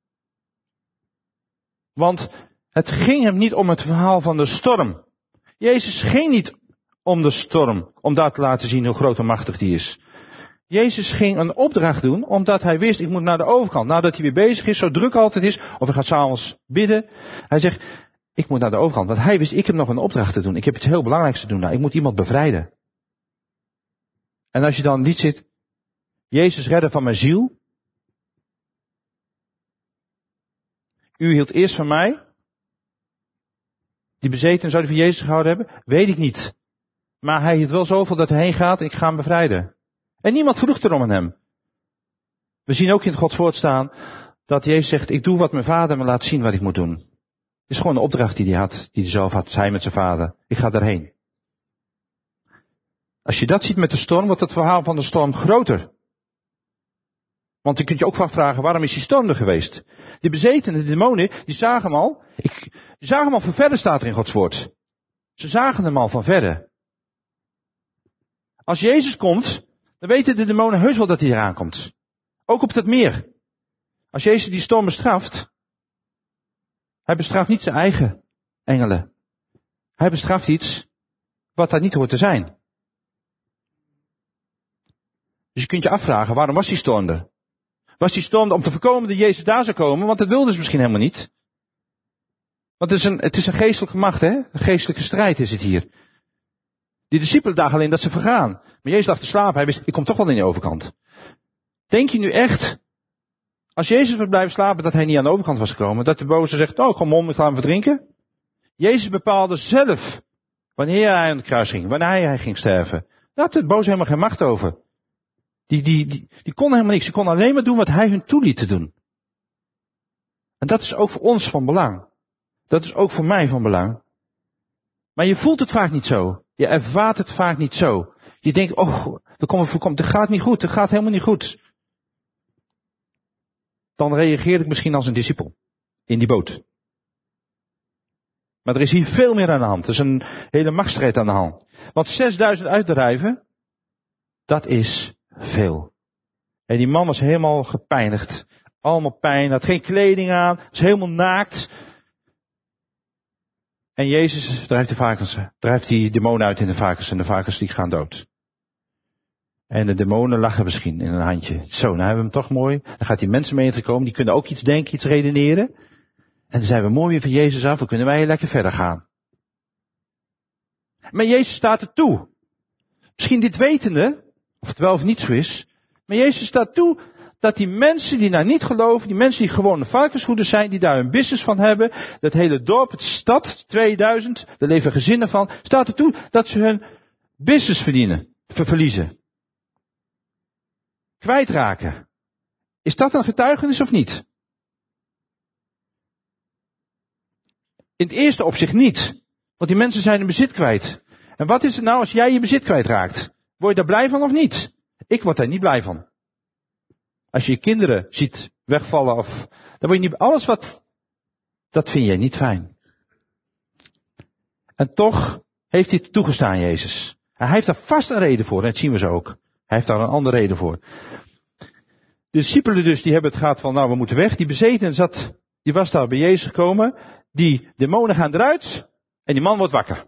Want het ging hem niet om het verhaal van de storm. Jezus ging niet om de storm, om daar te laten zien hoe groot en machtig die is. Jezus ging een opdracht doen, omdat hij wist, ik moet naar de overkant. Nadat hij weer bezig is, zo druk altijd is, of hij gaat s'avonds bidden. Hij zegt, ik moet naar de overkant. Want hij wist, ik heb nog een opdracht te doen. Ik heb iets heel belangrijks te doen. Nou, ik moet iemand bevrijden. En als je dan niet zit, Jezus, redder van mijn ziel. U hield eerst van mij. Die bezeten zou hij van Jezus gehouden hebben? Weet ik niet. Maar hij hield wel zoveel dat hij heen gaat en ik ga hem bevrijden. En niemand vroeg erom aan hem. We zien ook in het Gods woord staan dat Jezus zegt, ik doe wat mijn vader me laat zien wat ik moet doen. Het is gewoon een opdracht die hij had, die hij zelf had, hij met zijn vader. Ik ga daarheen. Als je dat ziet met de storm, wordt het verhaal van de storm groter. Want je kunt je ook vragen, waarom is die storm er geweest? Die bezetenen, de demonen, die zagen hem al. Ik, die zagen hem al van verre, staat er in Gods woord. Ze zagen hem al van verre. Als Jezus komt, dan weten de demonen heus wel dat hij eraan komt. Ook op dat meer. Als Jezus die storm bestraft, hij bestraft niet zijn eigen engelen. Hij bestraft iets wat daar niet hoort te zijn. Dus je kunt je afvragen, waarom was die storm er? Was die storm om te voorkomen dat Jezus daar zou komen? Want dat wilden ze misschien helemaal niet. Want het is een, het is een geestelijke macht, hè? Een geestelijke strijd is het hier. Die discipelen dachten alleen dat ze vergaan. Maar Jezus lag te slapen, hij wist, ik kom toch wel in de overkant. Denk je nu echt, als Jezus was blijven slapen, dat hij niet aan de overkant was gekomen? Dat de boze zegt, oh, kom om, ik ga hem verdrinken? Jezus bepaalde zelf wanneer hij aan het kruis ging, wanneer hij ging sterven. Daar had de boze helemaal geen macht over. Die, die, die, die kon helemaal niks. Die kon alleen maar doen wat hij hun toeliet te doen. En dat is ook voor ons van belang. Dat is ook voor mij van belang. Maar je voelt het vaak niet zo. Je ervaart het vaak niet zo. Je denkt, oh, er komt, er komt, het gaat niet goed. Het gaat helemaal niet goed. Dan reageer ik misschien als een discipel. In die boot. Maar er is hier veel meer aan de hand. Er is een hele machtsstrijd aan de hand. Want zesduizend uitdrijven, dat is veel. En die man was helemaal gepijnigd. Allemaal pijn, had geen kleding aan, was helemaal naakt. En Jezus drijft de varkens, drijft die demonen uit in de varkens en de varkens die gaan dood. En de demonen lachen misschien in een handje. Zo, nou hebben we hem toch mooi. Dan gaat die mensen mee gekomen, die kunnen ook iets denken, iets redeneren. En dan zijn we mooi weer van Jezus af, dan kunnen wij lekker verder gaan. Maar Jezus staat er toe. Misschien dit wetende, of het wel of niet zo is. Maar Jezus staat toe dat die mensen die nou niet geloven, die mensen die gewone varkenshoeders zijn, die daar hun business van hebben, dat hele dorp, het stad, tweeduizend, daar leven gezinnen van, staat er toe dat ze hun business verdienen, ver- verliezen. Kwijtraken. Is dat een getuigenis of niet? In het eerste opzicht niet. Want die mensen zijn hun bezit kwijt. En wat is het nou als jij je bezit kwijtraakt? Word je daar blij van of niet? Ik word daar niet blij van. Als je je kinderen ziet wegvallen of, dan word je niet, alles wat, dat vind jij niet fijn. En toch heeft hij het toegestaan, Jezus. Hij heeft daar vast een reden voor, en dat zien we zo ook. Hij heeft daar een andere reden voor. De discipelen dus, die hebben het gehad van, nou we moeten weg. Die bezeten zat, die was daar bij Jezus gekomen. Die demonen gaan eruit en die man wordt wakker.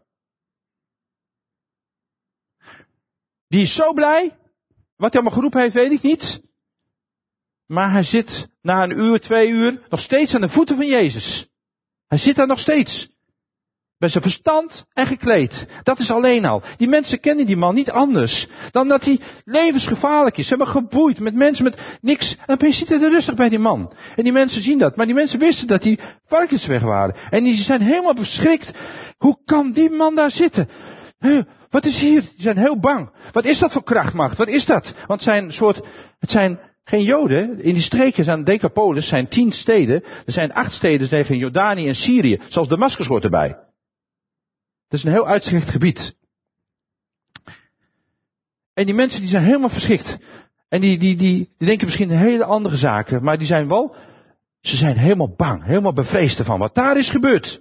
Die is zo blij. Wat hij allemaal geroepen heeft, weet ik niet. Maar hij zit na een uur, twee uur, nog steeds aan de voeten van Jezus. Hij zit daar nog steeds. Bij zijn verstand en gekleed. Dat is alleen al. Die mensen kennen die man niet anders dan dat hij levensgevaarlijk is. Ze hebben geboeid met mensen met niks. En opeens zit hij er rustig bij die man. En die mensen zien dat. Maar die mensen wisten dat die varkens weg waren. En die zijn helemaal verschrikt. Hoe kan die man daar zitten? Huh, wat is hier? Die zijn heel bang. Wat is dat voor krachtmacht? Wat is dat? Want het zijn soort, het zijn geen Joden. In die streken zijn Decapolis, zijn tien steden. Er zijn acht steden tegen Jordanië en Syrië. Zelfs Damascus hoort erbij. Het is een heel uitgestrekt gebied. En die mensen die zijn helemaal verschrikt. En die, die, die, die denken misschien hele andere zaken. Maar die zijn wel, ze zijn helemaal bang. Helemaal bevreesd ervan wat daar is gebeurd.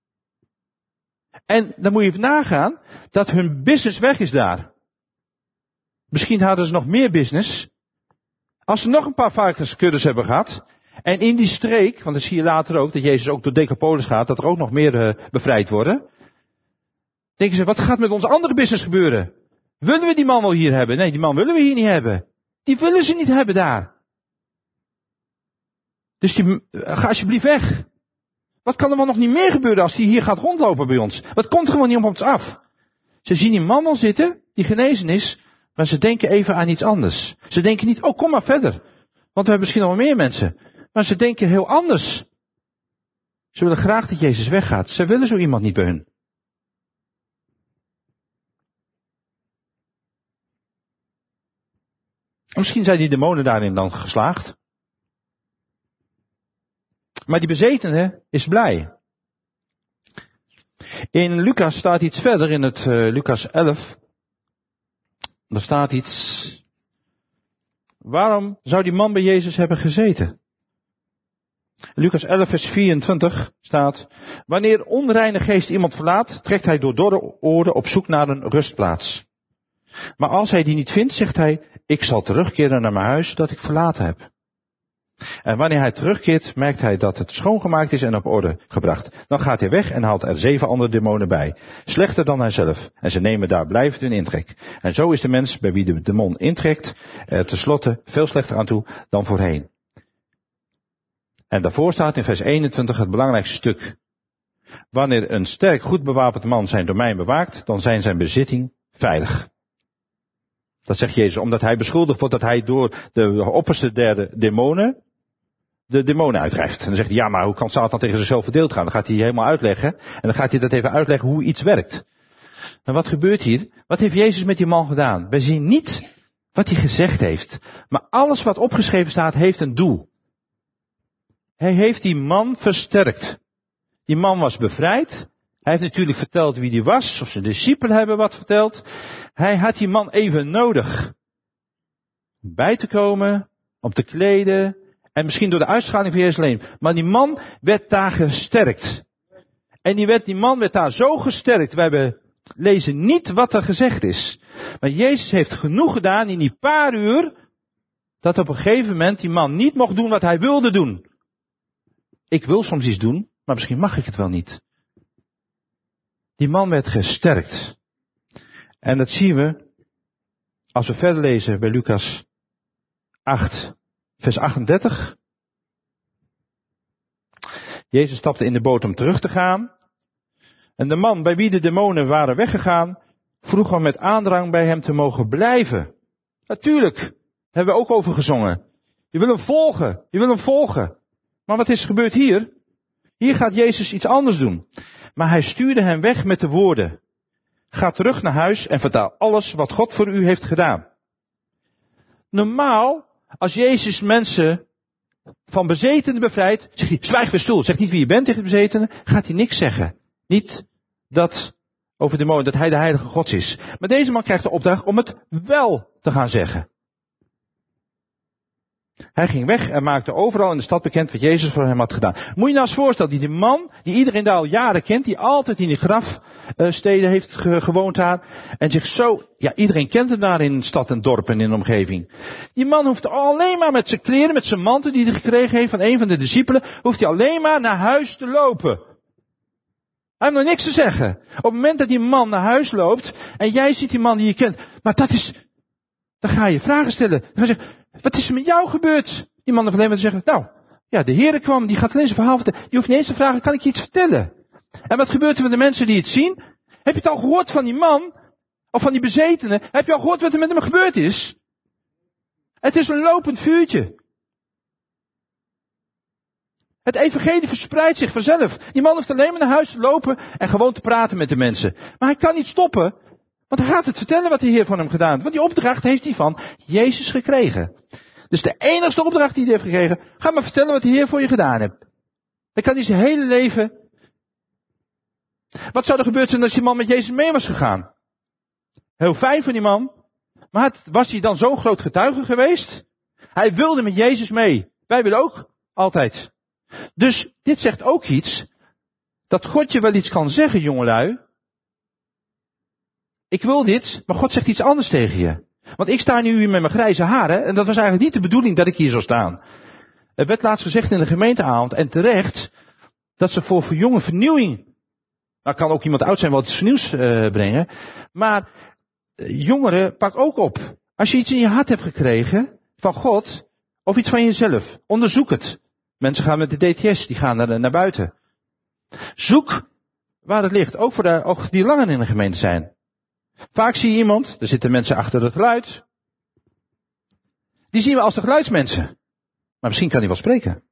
En dan moet je even nagaan dat hun business weg is daar. Misschien hadden ze nog meer business. Als ze nog een paar varkenskuddes hebben gehad. En in die streek, want dan zie je later ook dat Jezus ook door Decapolis gaat. Dat er ook nog meer uh, bevrijd worden. Denken ze, wat gaat met onze andere business gebeuren? Willen we die man wel hier hebben? Nee, die man willen we hier niet hebben. Die willen ze niet hebben daar. Dus die, ga alsjeblieft weg. Wat kan er wel nog niet meer gebeuren als die hier gaat rondlopen bij ons? Wat komt er gewoon niet op ons af? Ze zien die man al zitten, die genezen is, maar ze denken even aan iets anders. Ze denken niet, oh kom maar verder. Want we hebben misschien nog wel meer mensen. Maar ze denken heel anders. Ze willen graag dat Jezus weggaat. Ze willen zo iemand niet bij hun. Misschien zijn die demonen daarin dan geslaagd. Maar die bezetene is blij. In Lucas staat iets verder, in het uh, Lucas elf. Daar staat iets. Waarom zou die man bij Jezus hebben gezeten? Lucas elf vers vierentwintig staat. Wanneer onreine geest iemand verlaat, trekt hij door dorre oorden op zoek naar een rustplaats. Maar als hij die niet vindt, zegt hij, ik zal terugkeren naar mijn huis dat ik verlaten heb. En wanneer hij terugkeert, merkt hij dat het schoongemaakt is en op orde gebracht. Dan gaat hij weg en haalt er zeven andere demonen bij. Slechter dan hijzelf. En ze nemen daar blijvend hun intrek. En zo is de mens bij wie de demon intrekt, er tenslotte veel slechter aan toe dan voorheen. En daarvoor staat in vers eenentwintig het belangrijkste stuk. Wanneer een sterk goed bewapend man zijn domein bewaakt, dan zijn zijn bezitting veilig. Dat zegt Jezus, omdat hij beschuldigd wordt dat hij door de opperste derde demonen de demonen uitdrijft. En dan zegt hij, ja, maar hoe kan Satan tegen zichzelf verdeeld gaan? Dan gaat hij helemaal uitleggen. En dan gaat hij dat even uitleggen hoe iets werkt. En wat gebeurt hier? Wat heeft Jezus met die man gedaan? Wij zien niet wat hij gezegd heeft. Maar alles wat opgeschreven staat heeft een doel. Hij heeft die man versterkt. Die man was bevrijd. Hij heeft natuurlijk verteld wie die was. Of zijn discipelen hebben wat verteld. Hij had die man even nodig. Om bij te komen. Om te kleden. En misschien door de uitstraling van Jezus alleen. Maar die man werd daar gesterkt. En die, werd, die man werd daar zo gesterkt. We hebben, lezen niet wat er gezegd is. Maar Jezus heeft genoeg gedaan in die paar uur. Dat op een gegeven moment die man niet mocht doen wat hij wilde doen. Ik wil soms iets doen. Maar misschien mag ik het wel niet. Die man werd gesterkt. En dat zien we. Als we verder lezen bij Lucas acht. Vers achtendertig. Jezus stapte in de boot om terug te gaan. En de man bij wie de demonen waren weggegaan, vroeg hem met aandrang bij hem te mogen blijven. Natuurlijk, hebben we ook over gezongen. Je wil hem volgen, je wil hem volgen. Maar wat is gebeurd hier? Hier gaat Jezus iets anders doen. Maar hij stuurde hem weg met de woorden. Ga terug naar huis en vertel alles wat God voor u heeft gedaan. Normaal, als Jezus mensen van bezetenen bevrijdt, zegt hij, zwijg weer stil. Zegt niet wie je bent tegen de bezetenen, gaat hij niks zeggen. Niet dat over de demonen, dat hij de heilige God is. Maar deze man krijgt de opdracht om het wel te gaan zeggen. Hij ging weg en maakte overal in de stad bekend wat Jezus voor hem had gedaan. Moet je nou eens voorstellen, die, die man, die iedereen daar al jaren kent, die altijd in die grafsteden heeft ge, gewoond daar, en zich zo, ja, iedereen kent hem daar in stad en dorp en in de omgeving. Die man hoeft alleen maar met zijn kleren, met zijn mantel die hij gekregen heeft van een van de discipelen, hoeft hij alleen maar naar huis te lopen. Hij heeft nog niks te zeggen. Op het moment dat die man naar huis loopt, en jij ziet die man die je kent, maar dat is, dan ga je vragen stellen. Dan ga je zeggen, wat is er met jou gebeurd? Die man heeft alleen maar te zeggen, nou, ja, de Heere kwam, die gaat alleen zijn verhaal vertellen. Je hoeft niet eens te vragen, kan ik je iets vertellen? En wat gebeurt er met de mensen die het zien? Heb je het al gehoord van die man? Of van die bezetene? Heb je al gehoord wat er met hem gebeurd is? Het is een lopend vuurtje. Het evangelie verspreidt zich vanzelf. Die man hoeft alleen maar naar huis te lopen en gewoon te praten met de mensen. Maar hij kan niet stoppen, want hij gaat het vertellen wat de Heer van hem gedaan heeft. Want die opdracht heeft hij van Jezus gekregen. Dus de enigste opdracht die hij heeft gekregen, ga maar vertellen wat de Heer voor je gedaan heeft. Dan kan hij zijn hele leven. Wat zou er gebeurd zijn als die man met Jezus mee was gegaan? Heel fijn van die man. Maar was hij dan zo'n groot getuige geweest? Hij wilde met Jezus mee. Wij willen ook altijd. Dus dit zegt ook iets, dat God je wel iets kan zeggen, jongelui. Ik wil dit, maar God zegt iets anders tegen je. Want ik sta nu hier met mijn grijze haren, en dat was eigenlijk niet de bedoeling dat ik hier zou staan. Er werd laatst gezegd in de gemeenteavond, en terecht, dat ze voor, voor jonge vernieuwing, nou kan ook iemand oud zijn wat iets vernieuws uh, brengen, maar uh, jongeren, pak ook op. Als je iets in je hart hebt gekregen, van God, of iets van jezelf, onderzoek het. Mensen gaan met de D T S, die gaan naar, naar buiten. Zoek waar het ligt, ook voor de, ook die langer in de gemeente zijn. Vaak zie je iemand, er zitten mensen achter het geluid. Die zien we als de geluidsmensen. Maar misschien kan hij wel spreken.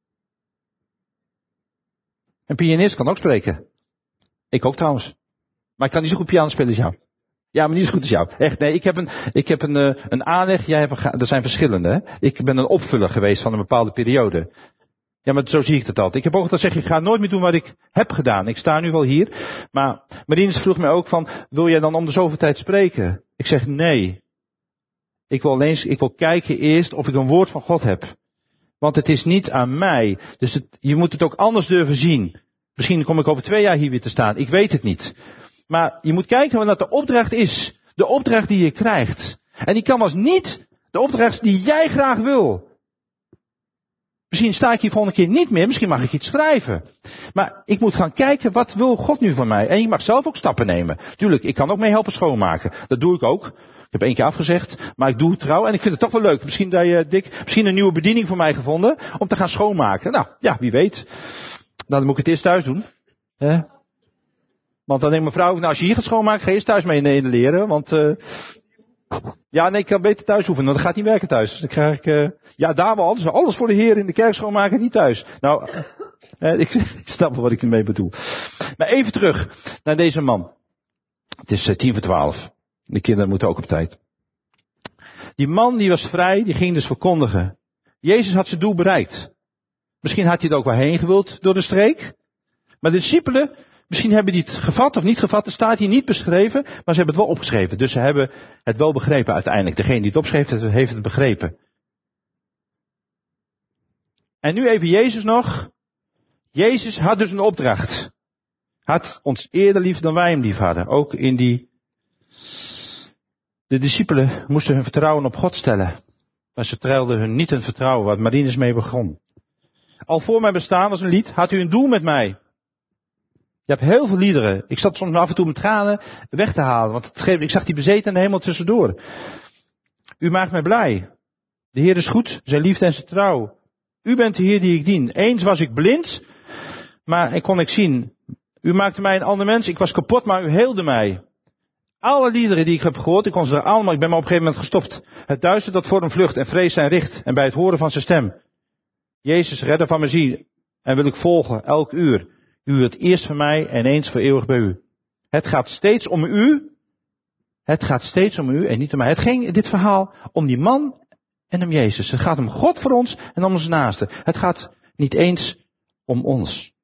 Een pianist kan ook spreken. Ik ook trouwens. Maar ik kan niet zo goed piano spelen als jou. Ja, maar niet zo goed als jou. Echt, nee, ik heb een, ik heb een, uh, een aanleg, jij hebt een, er zijn verschillende. Hè? Ik ben een opvuller geweest van een bepaalde periode. Ja, maar zo zie ik het altijd. Ik heb ook altijd gezegd, ik ga nooit meer doen wat ik heb gedaan. Ik sta nu wel hier. Maar Marines vroeg mij ook van, wil jij dan om de zoveel tijd spreken? Ik zeg nee. Ik wil alleen, ik wil kijken eerst of ik een woord van God heb. Want het is niet aan mij. Dus het, je moet het ook anders durven zien. Misschien kom ik over twee jaar hier weer te staan. Ik weet het niet. Maar je moet kijken wat de opdracht is. De opdracht die je krijgt. En die kan als niet de opdracht die jij graag wil. Misschien sta ik hier volgende keer niet meer. Misschien mag ik iets schrijven. Maar ik moet gaan kijken, wat wil God nu van mij? En je mag zelf ook stappen nemen. Tuurlijk, ik kan ook mee helpen schoonmaken. Dat doe ik ook. Ik heb één keer afgezegd, maar ik doe het trouw. En ik vind het toch wel leuk. Misschien dat je, Dick, misschien een nieuwe bediening voor mij gevonden. Om te gaan schoonmaken. Nou, ja, wie weet. Dan moet ik het eerst thuis doen. Hè? Want dan denkt mijn vrouw, nou als je hier gaat schoonmaken, ga je eerst thuis mee leren. Want, uh, ja nee, ik kan beter thuis oefenen, want dat gaat niet werken thuis. Dan krijg ik, uh, ja daar wel, dus alles voor de Heer in de kerk schoonmaken, niet thuis. Nou, uh, ik, ik snap wel wat ik ermee bedoel. Maar even terug naar deze man. Het is uh, tien voor twaalf. De kinderen moeten ook op tijd. Die man die was vrij, die ging dus verkondigen. Jezus had zijn doel bereikt. Misschien had hij er ook wel heen gewild door de streek. Maar de discipelen, misschien hebben die het gevat of niet gevat. Er staat hier niet beschreven, maar ze hebben het wel opgeschreven. Dus ze hebben het wel begrepen uiteindelijk. Degene die het opschreef, heeft het begrepen. En nu even Jezus nog. Jezus had dus een opdracht. Had ons eerder lief dan wij hem lief hadden. Ook in die... De discipelen moesten hun vertrouwen op God stellen. Maar ze treilden hun niet hun vertrouwen, waar Marines mee begon. Al voor mijn bestaan was een lied, had u een doel met mij. Je hebt heel veel liederen. Ik zat soms af en toe met tranen weg te halen. Want het geeft, ik zag die bezetenen helemaal tussendoor. U maakt mij blij. De Heer is goed, zijn liefde en zijn trouw. U bent de Heer die ik dien. Eens was ik blind, maar ik kon ik zien. U maakte mij een ander mens. Ik was kapot, maar u heelde mij. Alle liederen die ik heb gehoord, ik kon ze er allemaal, ik ben maar op een gegeven moment gestopt. Het duister dat voor een vlucht en vrees zijn richt. En bij het horen van zijn stem. Jezus, redder van mijn ziel. En wil ik volgen, elk uur. U het eerst van mij en eens voor eeuwig bij u. Het gaat steeds om u. Het gaat steeds om u en niet om mij. Het ging in dit verhaal om die man en om Jezus. Het gaat om God voor ons en om onze naasten. Het gaat niet eens om ons.